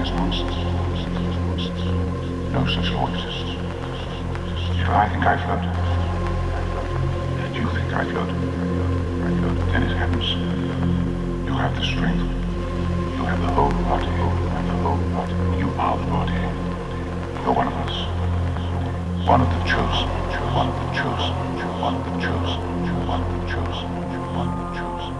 is nonsense. No such law exists. If I think I float, and you think I float, then it happens. You have the strength. You have the whole body. You are the body. You're one of us. One of the chosen. One of the chosen. One of the chosen. One of the chosen. One of the chosen.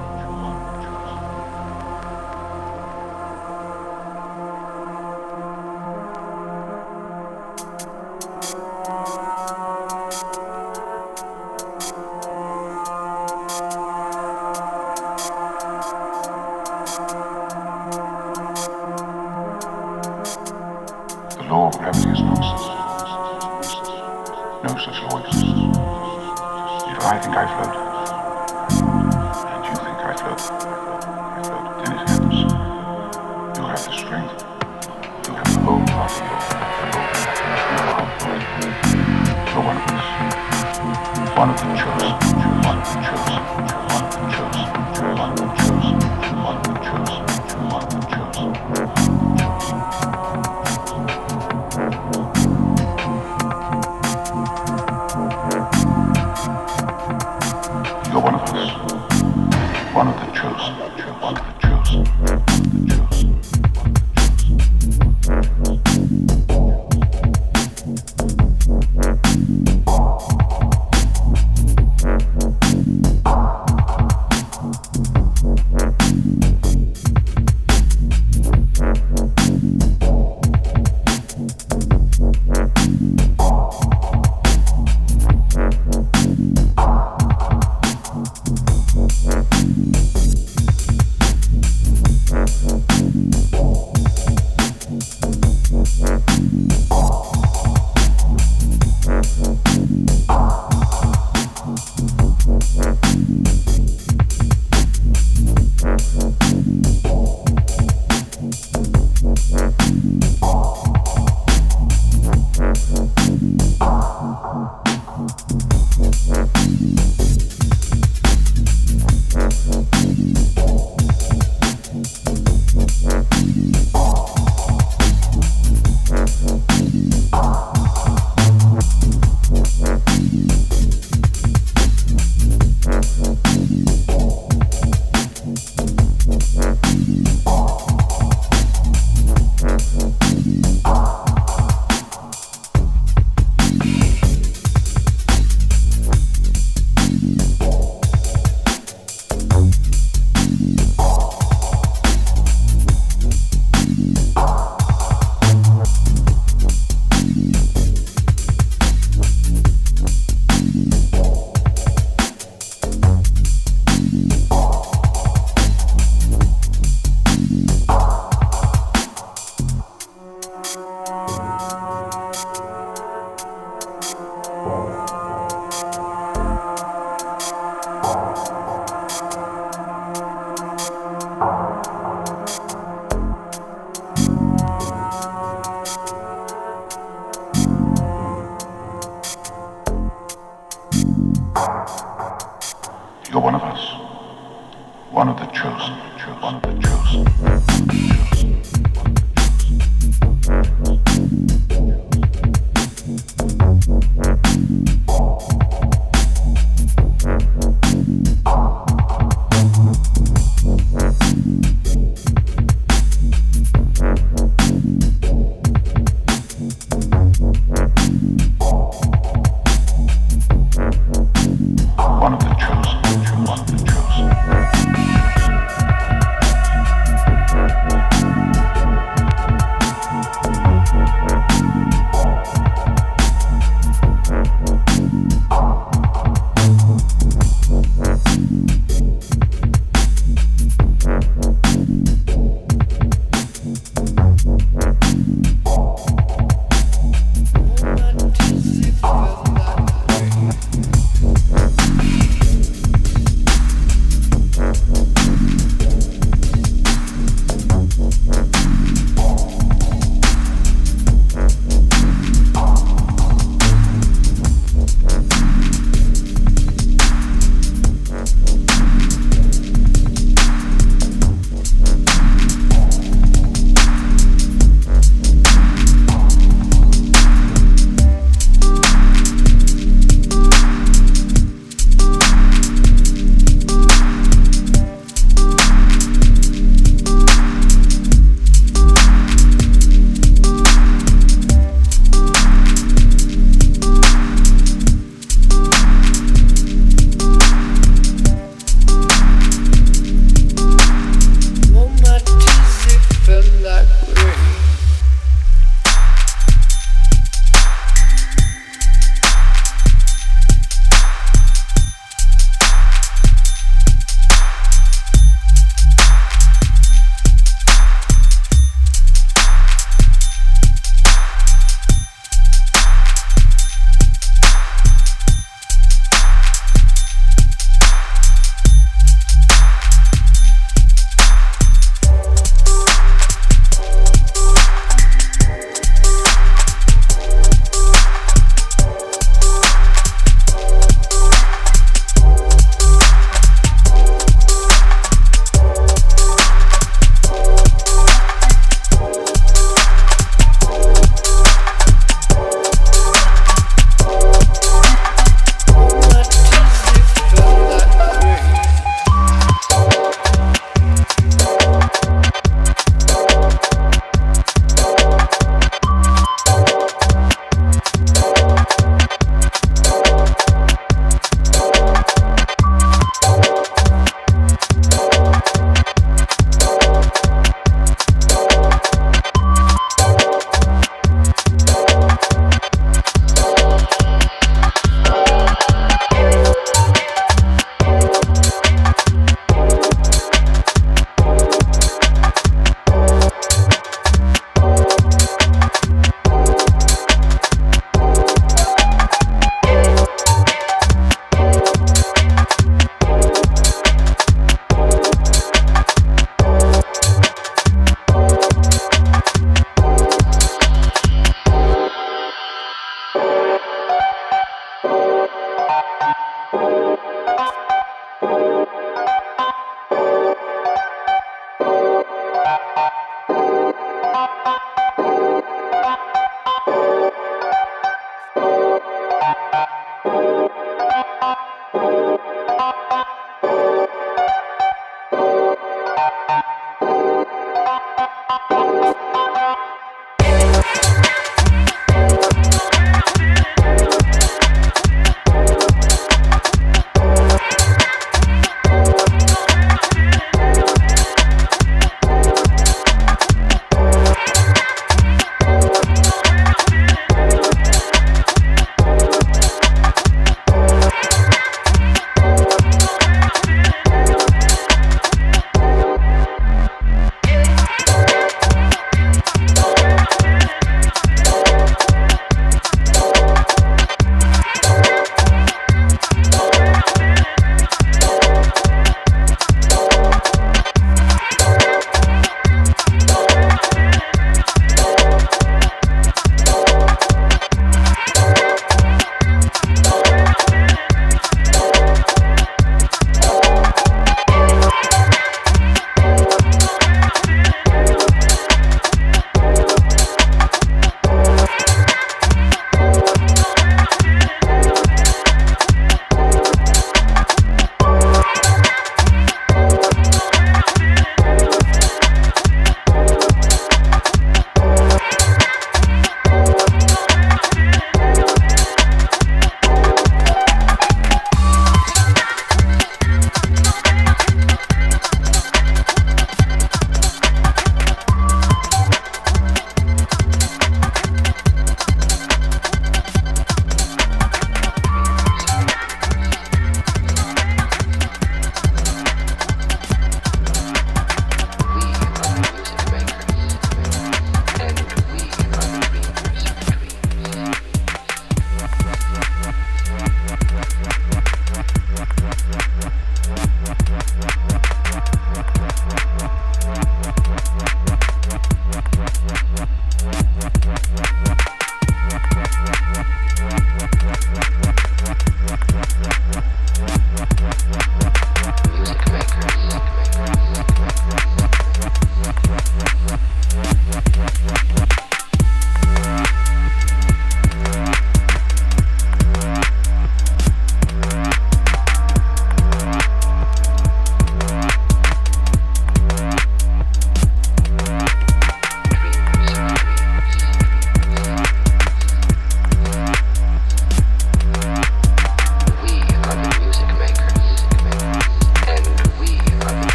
The law of gravity is nonsense. No such law exists. If I think I float, and you think I float, then it happens. You have the strength. You have the whole body. You're one of us. One of the chosen. One of the chosen. One of the chosen. One of the chosen. One of the chosen. One of the chosen. You're one of us. One of the chosen. One of the chosen. One of the chosen. You're one of us. One of the chosen. One of the chosen. One of the chosen. One of the chosen.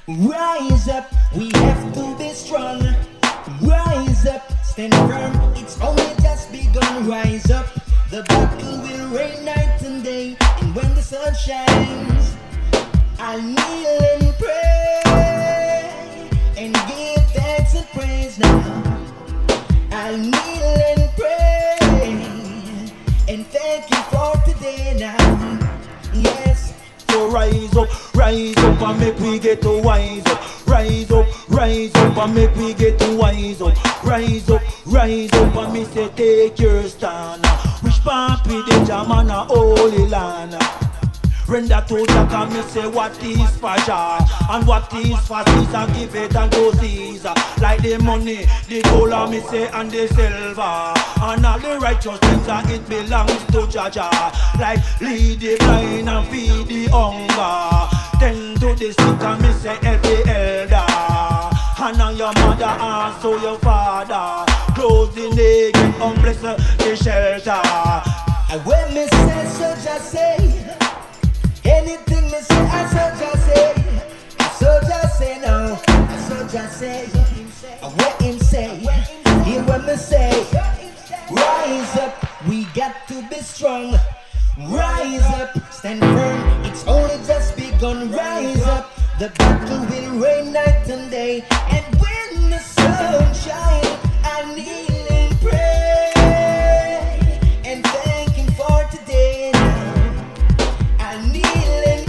Rise up, we have to be strong. Rise up, stand firm, it's only just begun. Rise up, the battle will rain night and day. And when the sun shines, I'll kneel and pray and give thanks and praise now. I'll kneel and pray and thank you for today now. Yes. So rise up and make we get to wise up. Rise up and make we get to wise up. Rise up and me say take your stand. Wish papi the German a holy land. Render to Jack and me say what is for George and what is for Caesar, give it and go Caesar. Like the money, the gold and me say and the silver, and all the righteous things that it belongs to Jaja. Like lead the blind and feed the hunger, tend to the sick and me say help the elder. Honor your mother and so your father, close the naked and bless the shelter. And when me say so just say, anything me say, I so just say, I so just say no, I so just say, what him say, hear what me say. Rise up, we got to be strong. Rise up, stand firm, it's only just begun. Rise up, the battle will rain night and day. And when the sun shines, I kneel and pray and thank him for today now. I kneel and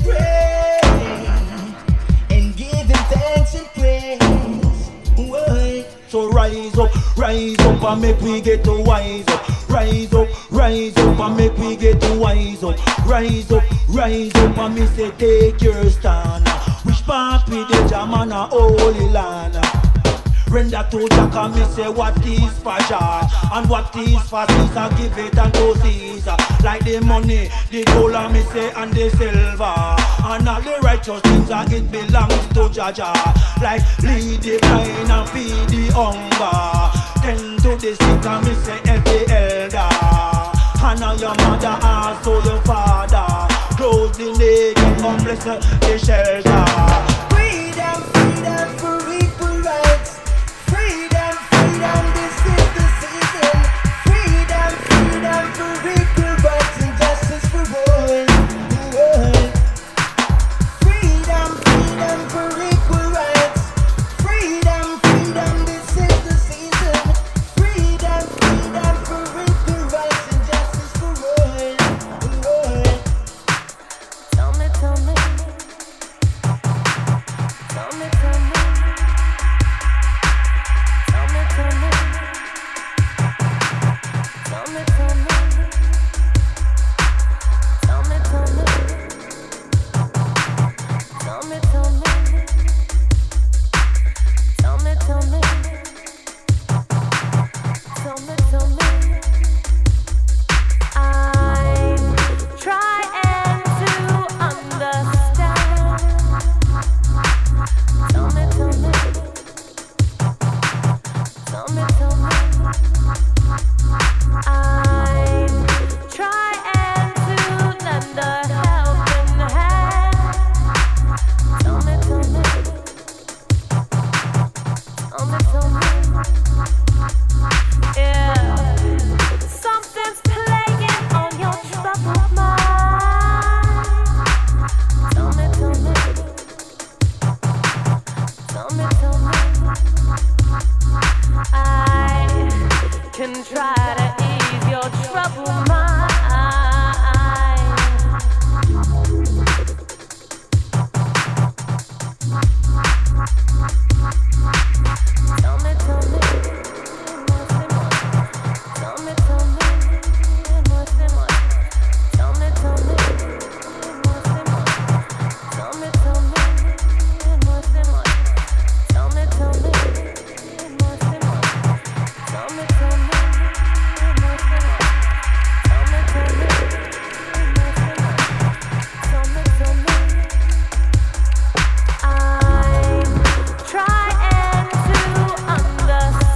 pray and give him thanks and praise. Why? So rise up and make we get to wise up. Rise up and make we get to wise up. Rise up and me say take your stand. Wish papi the German a holy land. Render to Jack and me say what is for George and what is for Caesar, give it and go Caesar. Like the money, the gold and me say and the silver, and all the righteous things that it belongs to Jaja. Like lead the blind and feed the hunger, tend to the sick and me say help the elder. Honor your mother and so your father, close the naked and bless the shelter. Freedom, freedom for equal rights. Freedom, freedom, this is the season. Freedom, freedom for equal rights and justice for all. Freedom, freedom for equal rights. Freedom, freedom, this is the season. Freedom, freedom for equal rights and justice for all. Tell me, tell me. Tell me, tell me. Tell me, tell me. Tell me, tell me. Tell me, tell me. Tell me, tell me. Tell me, tell me. Tell me, tell me. I'm trying to understand. Tell me, tell me. Tell me, tell me. I'm trying to lend a helping hand. Tell me, tell me. Tell me, tell me. Yeah. Something's playing on your troubled mind. Tell me, tell me. Tell me, tell me. I can try to ease your troubled mind. Tell me, tell me. Tell me, tell me. Tell me, tell me. Tell me, tell me. Tell me, tell me. Tell me, tell me. I'm trying to understand.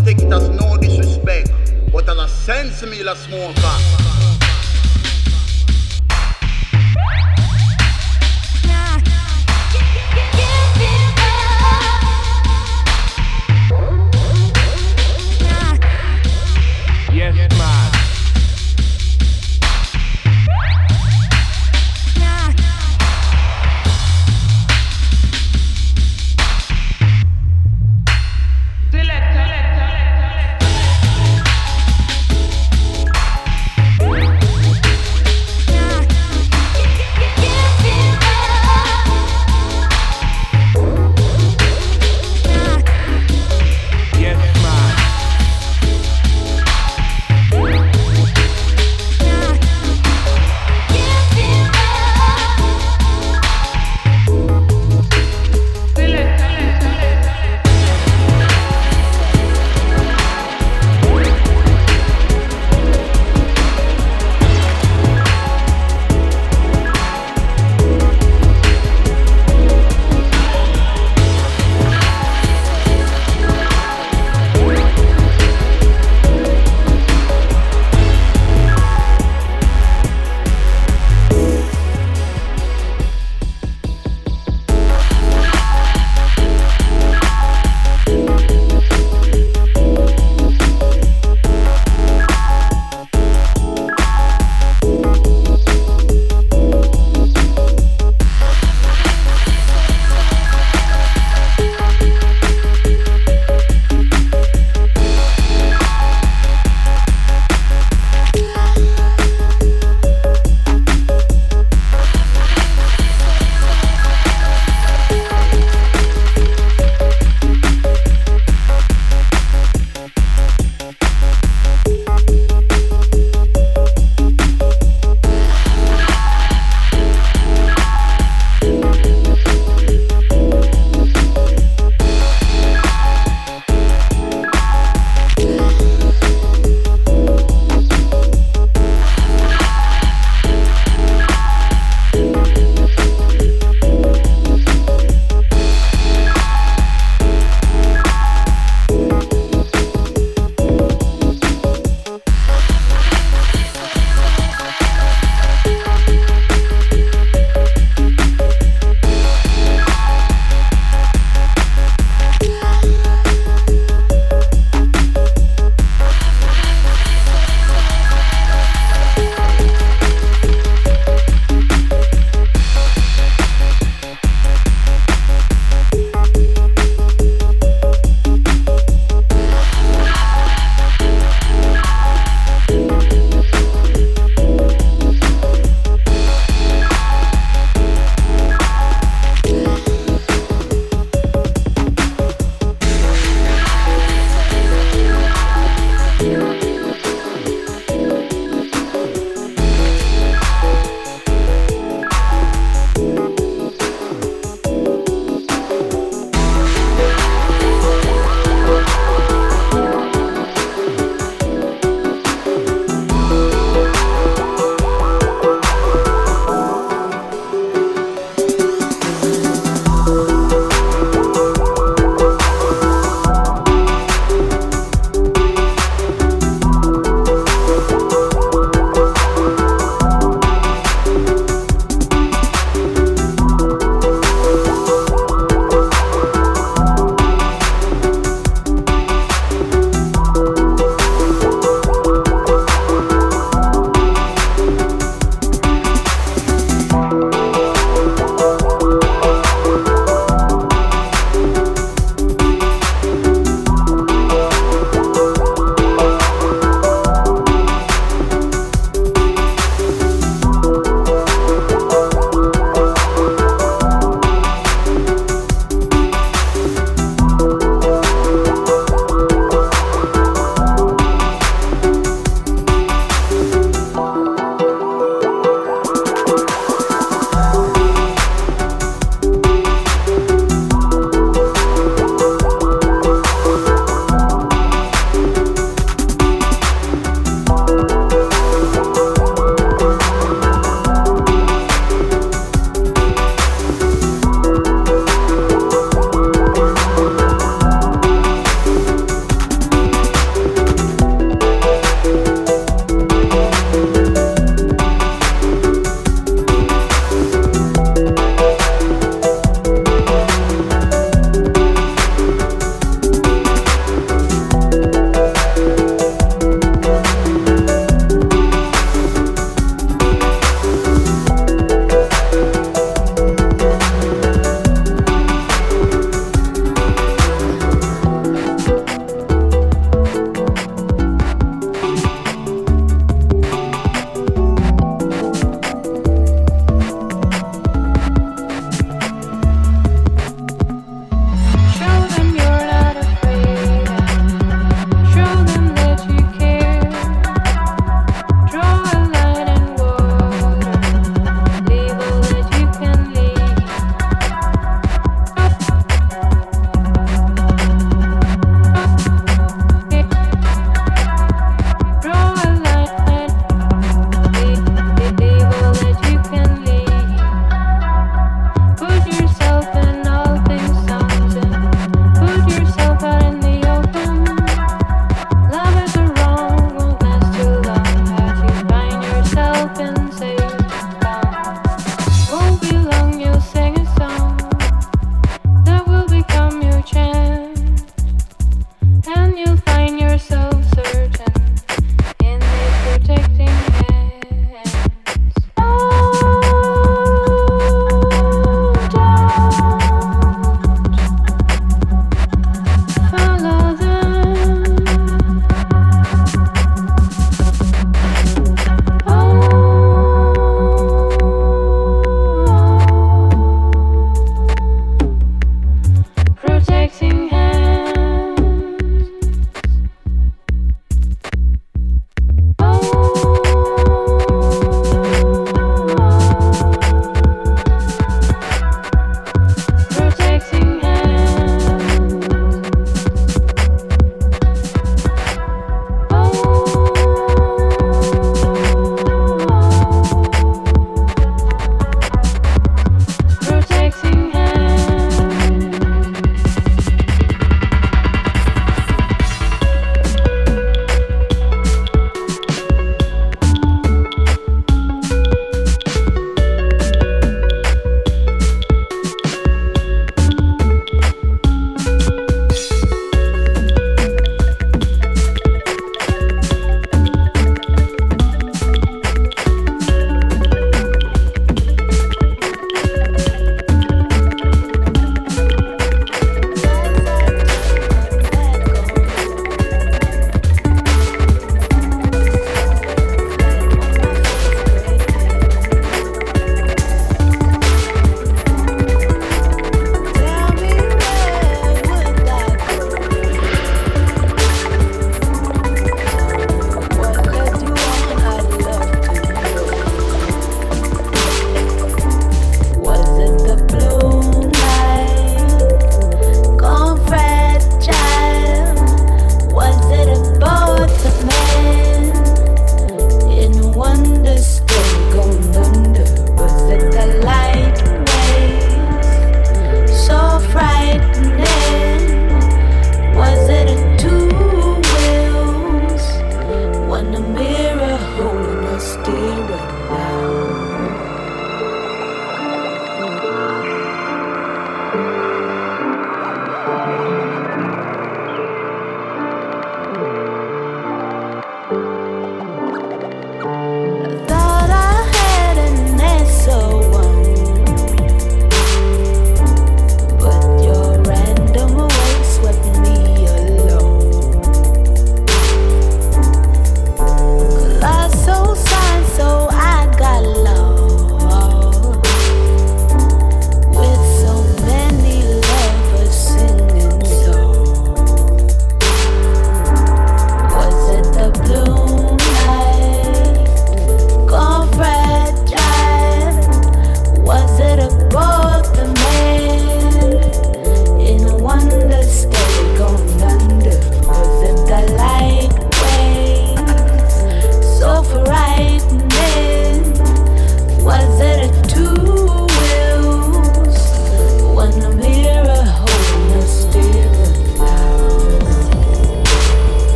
to take it as no disrespect, but as a sense meal a smoker. Yes, man.